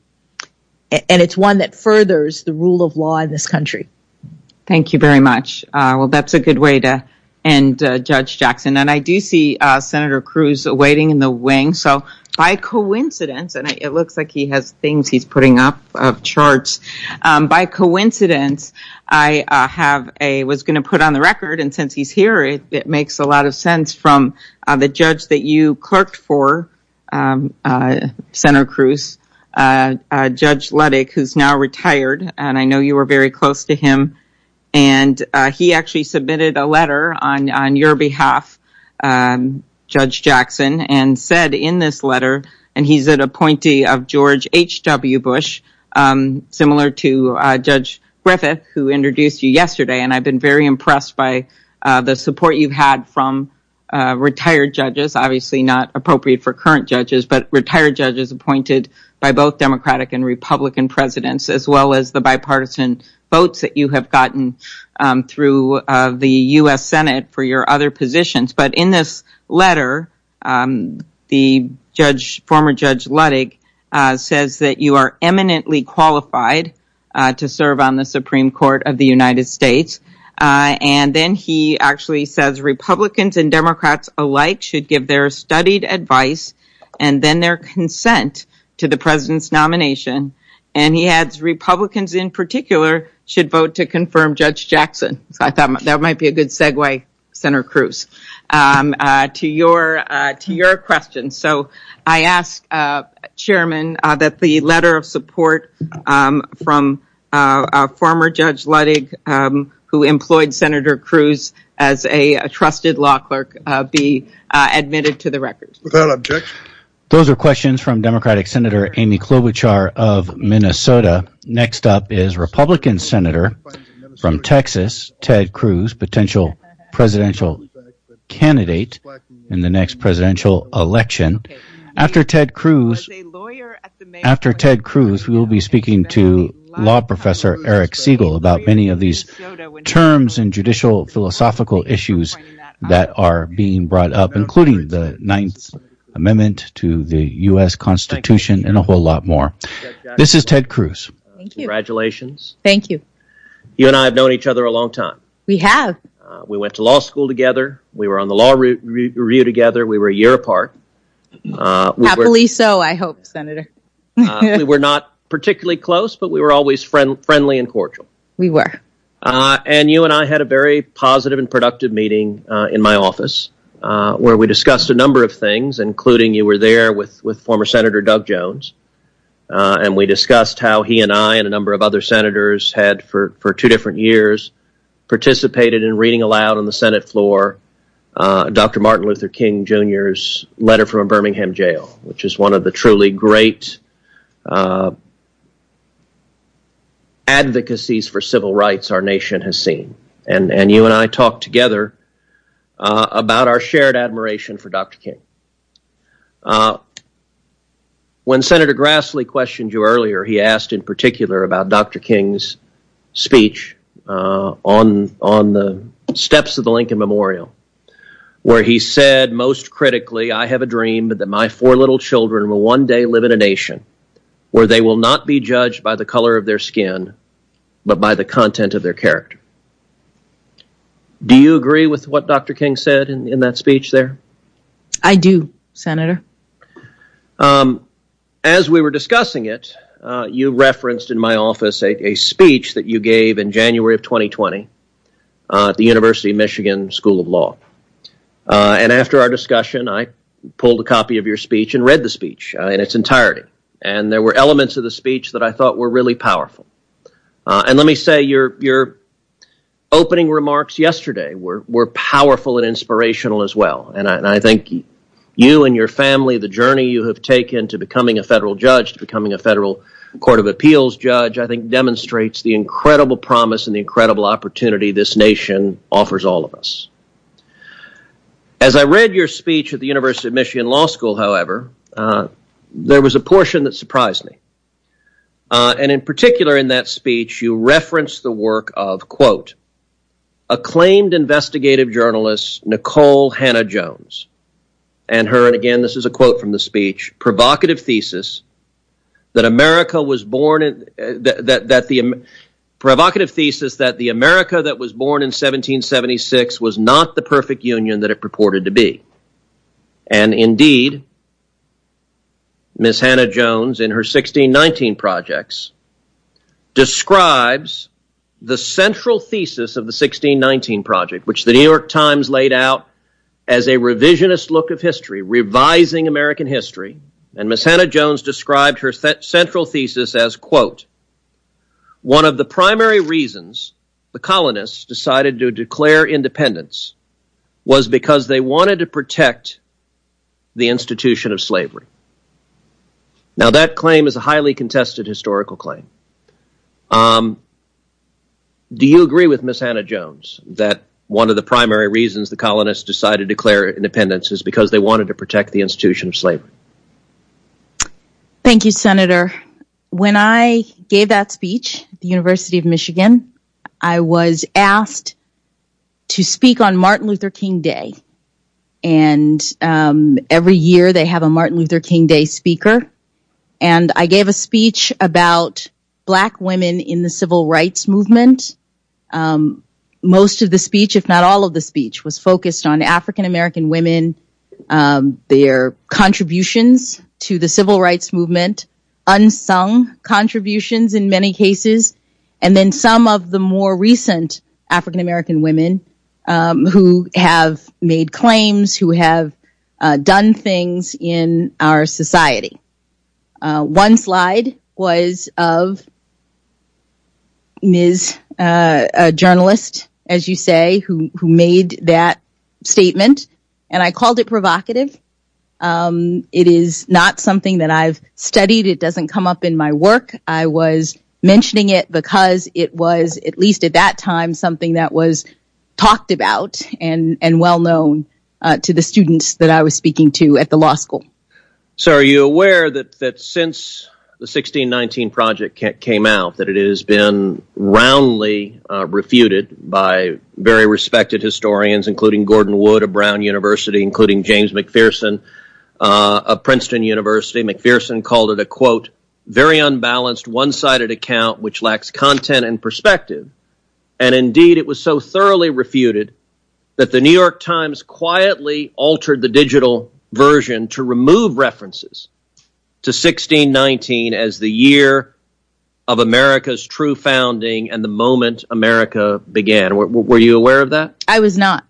and it's one that furthers the rule of law in this country. Thank you very much. Uh, well, that's a good way to end, uh, Judge Jackson. And I do see uh, Senator Cruz waiting in the wing. So by coincidence, and it looks like he has things he's putting up of charts. Um, by coincidence, I uh, have a was going to put on the record, and since he's here, it, it makes a lot of sense from uh, the judge that you clerked for, um, uh, Senator Cruz. Uh, uh, Judge Luttig, who's now retired, and I know you were very close to him, and uh, he actually submitted a letter on, on your behalf, um, Judge Jackson, and said in this letter, and he's an appointee of George H W. Bush, um, similar to uh, Judge Griffith, who introduced you yesterday, and I've been very impressed by uh, the support you've had from uh, retired judges, obviously not appropriate for current judges, but retired judges appointed by both Democratic and Republican presidents, as well as the bipartisan votes that you have gotten um, through uh, the U S Senate for your other positions. But in this letter, um, the judge, former Judge Luttig, uh, says that you are eminently qualified uh, to serve on the Supreme Court of the United States. Uh, and then he actually says Republicans and Democrats alike should give their studied advice and then their consent to the president's nomination. And he adds Republicans in particular should vote to confirm Judge Jackson. So I thought that might be a good segue Senator Cruz, um, uh, to your uh, to your question. So I asked uh, Chairman uh, that the letter of support um, from uh, uh, former Judge Luttig, um, who employed Senator Cruz as a, a trusted law clerk, uh, be uh, admitted to the record. Without objection. Those are questions from Democratic Senator Amy Klobuchar of Minnesota. Next up is Republican Senator from Texas, Ted Cruz, potential presidential candidate in the next presidential election. After Ted Cruz, after Ted Cruz, we will be speaking to law professor Eric Siegel about many of these terms and judicial philosophical issues that are being brought up, including the Ninth Amendment to the U S Constitution and a whole lot more. This is Ted Cruz. Thank you. Congratulations. Thank you. You and I have known each other a long time. We have. Uh, we went to law school together. We were on the law re- re- review together. We were a year apart. Uh, we Happily were, so, I hope, Senator. uh, we were not particularly close, but we were always friend- friendly and cordial. We were. Uh, and you and I had a very positive and productive meeting uh, in my office uh, where we discussed a number of things, including you were there with, with former Senator Doug Jones. Uh, and we discussed how he and I and a number of other senators had, for, for two different years, participated in reading aloud on the Senate floor uh, Doctor Martin Luther King Junior's letter from a Birmingham jail, which is one of the truly great uh, advocacies for civil rights our nation has seen. And, and you and I talked together uh, about our shared admiration for Doctor King. Uh, When Senator Grassley questioned you earlier, he asked in particular about Doctor King's speech uh, on on the steps of the Lincoln Memorial, where he said most critically, "I have a dream that my four little children will one day live in a nation where they will not be judged by the color of their skin, but by the content of their character." Do you agree with what Doctor King said in, in that speech there? I do, Senator. Um. As we were discussing it, uh, you referenced in my office a, a speech that you gave in January of twenty twenty uh, at the University of Michigan School of Law. Uh, and after our discussion, I pulled a copy of your speech and read the speech uh, in its entirety. And there were elements of the speech that I thought were really powerful. Uh, and let me say, your your opening remarks yesterday were, were powerful and inspirational as well. And I, and I think you and your family, the journey you have taken to becoming a federal judge, to becoming a federal court of appeals judge, I think demonstrates the incredible promise and the incredible opportunity this nation offers all of us. As I read your speech at the University of Michigan Law School, however, uh, there was a portion that surprised me. Uh, and in particular in that speech, you referenced the work of, quote, acclaimed investigative journalist Nicole Hannah-Jones, and her, and again, this is a quote from the speech, provocative thesis that America was born in, uh, that, that, that the um, provocative thesis that the America that was born in seventeen seventy-six was not the perfect union that it purported to be. And indeed, Miz Hannah-Jones, in her sixteen nineteen projects, describes the central thesis of the sixteen nineteen project, which the New York Times laid out as a revisionist look of history, revising American history. And Miz Hannah-Jones described her th- central thesis as, quote, one of the primary reasons the colonists decided to declare independence was because they wanted to protect the institution of slavery. Now, that claim is a highly contested historical claim. Um, do you agree with Miz Hannah-Jones that one of the primary reasons the colonists decided to declare independence is because they wanted to protect the institution of slavery? Thank you, Senator. When I gave that speech at the University of Michigan, I was asked to speak on Martin Luther King Day. And um, every year they have a Martin Luther King Day speaker. And I gave a speech about Black women in the civil rights movement. Um, most of the speech, if not all of the speech, was focused on African American women, um, their contributions to the civil rights movement, unsung contributions in many cases, and then some of the more recent African American women um, who have made claims, who have uh, done things in our society. Uh, one slide was of Miz Uh, a journalist, as you say, who, who made that statement, and I called it provocative. Um, it is not something that I've studied. It doesn't come up in my work. I was mentioning it because it was, at least at that time, something that was talked about and, and well known uh, to the students that I was speaking to at the law school. So are you aware that, that since the sixteen nineteen project came out, that it has been roundly uh, refuted by very respected historians, including Gordon Wood of Brown University, including James McPherson uh, of Princeton University. McPherson called it a, quote, very unbalanced, one-sided account which lacks content and perspective. And indeed, it was so thoroughly refuted that the New York Times quietly altered the digital version to remove references to sixteen nineteen as the year of America's true founding and the moment America began. Were, were you aware of that? I was not.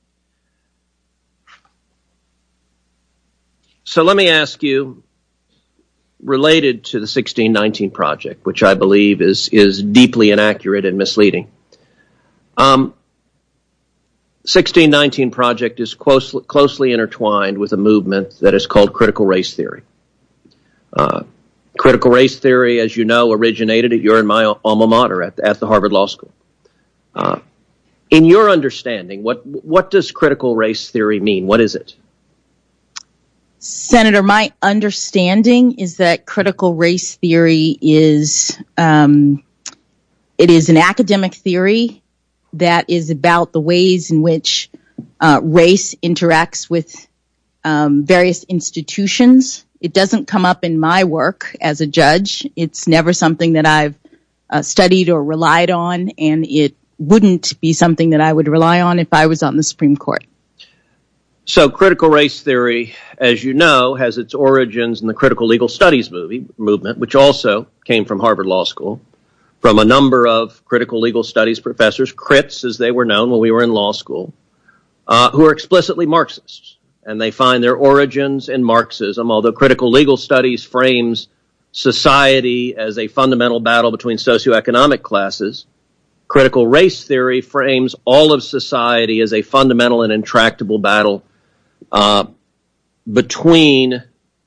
So let me ask you, related to the sixteen nineteen project, which I believe is, is deeply inaccurate and misleading. Um, sixteen nineteen project is closely, closely intertwined with a movement that is called critical race theory. Uh, critical race theory, as you know, originated at your and my alma mater at, at the Harvard Law School. Uh, in your understanding, what what does critical race theory mean? What is it? Senator, my understanding is that critical race theory is um, it is an academic theory that is about the ways in which uh, race interacts with um, various institutions. It doesn't come up in my work as a judge. It's never something that I've uh, studied or relied on, and it wouldn't be something that I would rely on if I was on the Supreme Court. So critical race theory, as you know, has its origins in the critical legal studies movie, movement, which also came from Harvard Law School, from a number of critical legal studies professors, crits as they were known when we were in law school, uh, who are explicitly Marxists. And they find their origins in Marxism, although critical legal studies frames society as a fundamental battle between socioeconomic classes. Critical race theory frames all of society as a fundamental and intractable battle uh, between,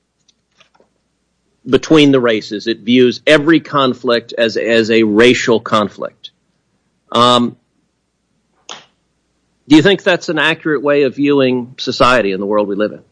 between the races. It views every conflict as, as a racial conflict. Um, Do you think that's an accurate way of viewing society in the world we live in?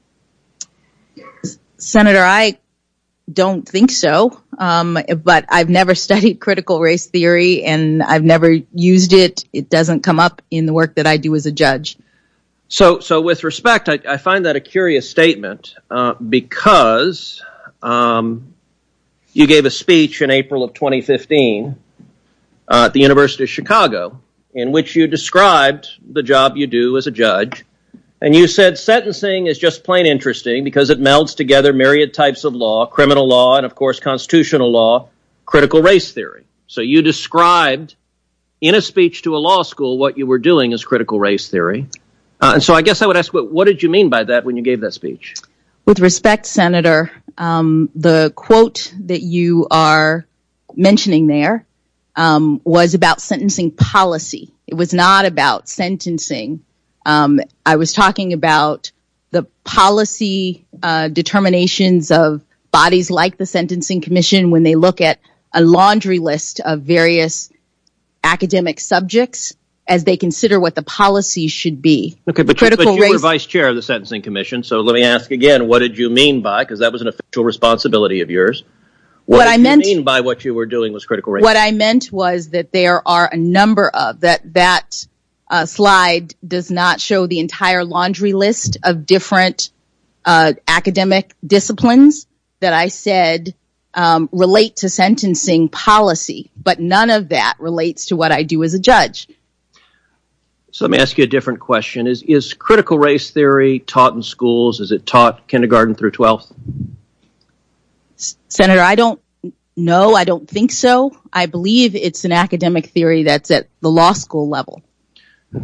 Senator, I don't think so, um, but I've never studied critical race theory, and I've never used it. It doesn't come up in the work that I do as a judge. So, so with respect, I, I find that a curious statement uh, because um, you gave a speech in April of twenty fifteen uh, at the University of Chicago, in which you described the job you do as a judge. And you said sentencing is just plain interesting because it melds together myriad types of law, criminal law, and of course constitutional law, critical race theory. So you described in a speech to a law school what you were doing as critical race theory. Uh, and so I guess I would ask, what, what did you mean by that when you gave that speech? With respect, Senator, um, the quote that you are mentioning there Um, was about sentencing policy. It was not about sentencing. Um, I was talking about the policy uh, determinations of bodies like the Sentencing Commission when they look at a laundry list of various academic subjects as they consider what the policy should be. Okay, but, you, but you race- were vice chair of the Sentencing Commission, so let me ask again, what did you mean by, because that was an official responsibility of yours, What, what I meant, mean by what you were doing was critical race? What I meant was that there are a number of, that that uh, slide does not show the entire laundry list of different uh, academic disciplines that I said um, relate to sentencing policy, but none of that relates to what I do as a judge. So let me ask you a different question. Is, is critical race theory taught in schools? Is it taught kindergarten through twelfth? Senator, I don't know. I don't think so. I believe it's an academic theory that's at the law school level. Okay.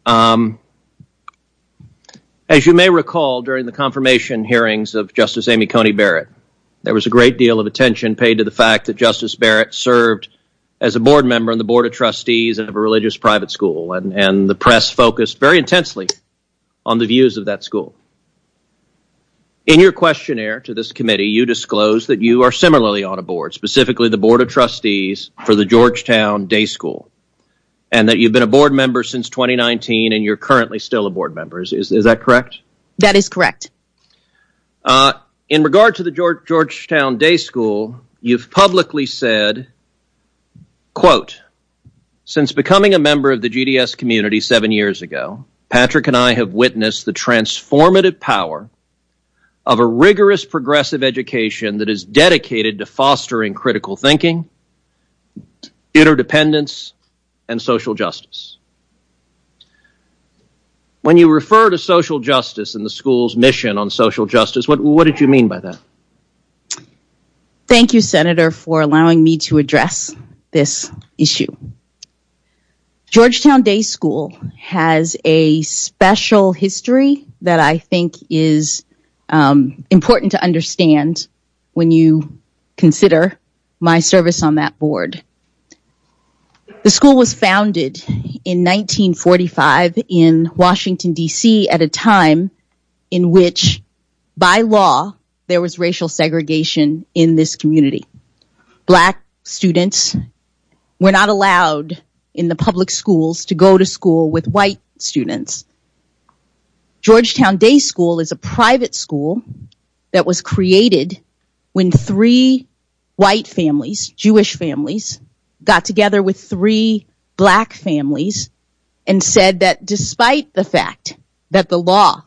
Um, as you may recall, during the confirmation hearings of Justice Amy Coney Barrett, there was a great deal of attention paid to the fact that Justice Barrett served as a board member on the Board of Trustees of a religious private school, and, and the press focused very intensely on the views of that school. In your questionnaire to this committee, you disclosed that you are similarly on a board, specifically the Board of Trustees for the Georgetown Day School, and that you've been a board member since twenty nineteen and you're currently still a board member. Is, is, is that correct? That is correct. Uh, in regard to the George, Georgetown Day School, you've publicly said, quote, since becoming a member of the G D S community seven years ago, Patrick and I have witnessed the transformative power of a rigorous progressive education that is dedicated to fostering critical thinking, interdependence, and social justice. When you refer to social justice and the school's mission on social justice, what, what did you mean by that? Thank you, Senator, for allowing me to address this issue. Georgetown Day School has a special history that I think is um, important to understand when you consider my service on that board. The school was founded in nineteen forty-five in Washington, D C at a time in which, by law, there was racial segregation in this community. Black students were not allowed in the public schools to go to school with white students. Georgetown Day School is a private school that was created when three white families, Jewish families, got together with three black families and said that despite the fact that the law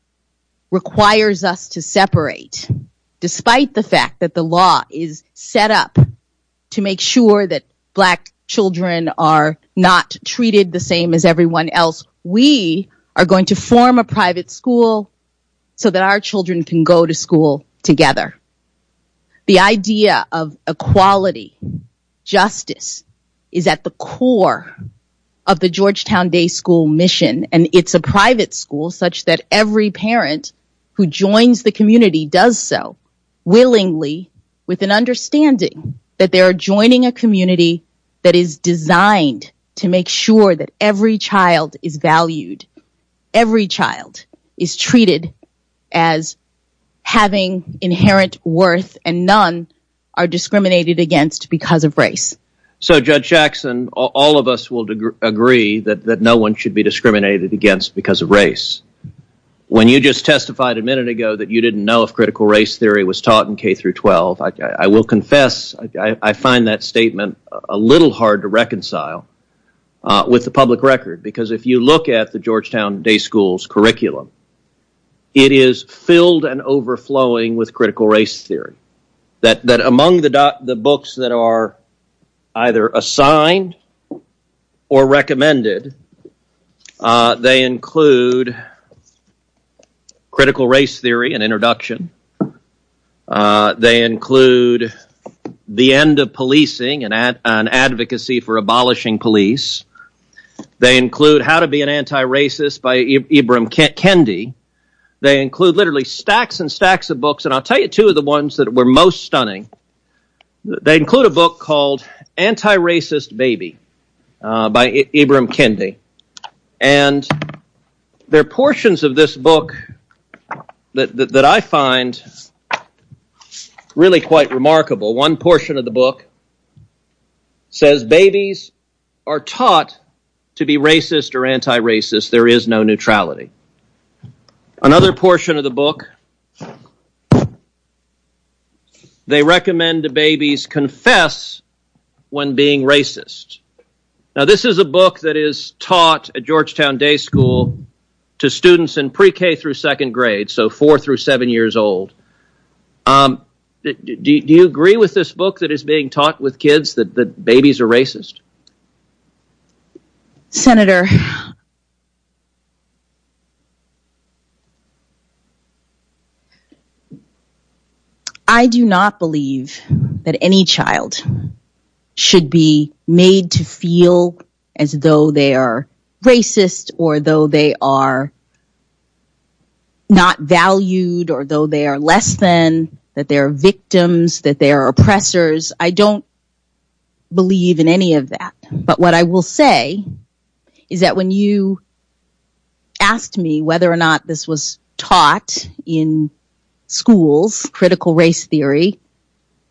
requires us to separate, despite the fact that the law is set up to make sure that black children are not treated the same as everyone else, we are going to form a private school so that our children can go to school together. The idea of equality, justice, is at the core of the Georgetown Day School mission, and it's a private school such that every parent who joins the community does so willingly with an understanding that they are joining a community that is designed to make sure that every child is valued. Every child is treated as having inherent worth, and none are discriminated against because of race. So, Judge Jackson, all of us will deg- agree that, that no one should be discriminated against because of race. When you just testified a minute ago that you didn't know if critical race theory was taught in K through twelve, I, I will confess I, I find that statement a little hard to reconcile uh, with the public record, because if you look at the Georgetown Day School's curriculum, it is filled and overflowing with critical race theory. That that among the do- the books that are either assigned or recommended, uh, they include Critical Race Theory, an introduction. Uh, they include The End of Policing, an, ad- an advocacy for abolishing police. They include How to Be an Anti-Racist by I- Ibram Kendi. They include literally stacks and stacks of books, and I'll tell you two of the ones that were most stunning. They include a book called Anti-Racist Baby uh, by I- Ibram Kendi. And there are portions of this book that, that, that I find really quite remarkable. One portion of the book says babies are taught to be racist or anti-racist. There is no neutrality. Another portion of the book, they recommend to babies confess when being racist. Now, this is a book that is taught at Georgetown Day School to students in pre-K through second grade, so four through seven years old. Um, do, do you agree with this book that is being taught with kids that, that babies are racist? Senator, I do not believe that any child should be made to feel as though they are racist, or though they are not valued, or though they are less than, that they are victims, that they are oppressors. I don't believe in any of that. But what I will say is that when you asked me whether or not this was taught in schools, critical race theory,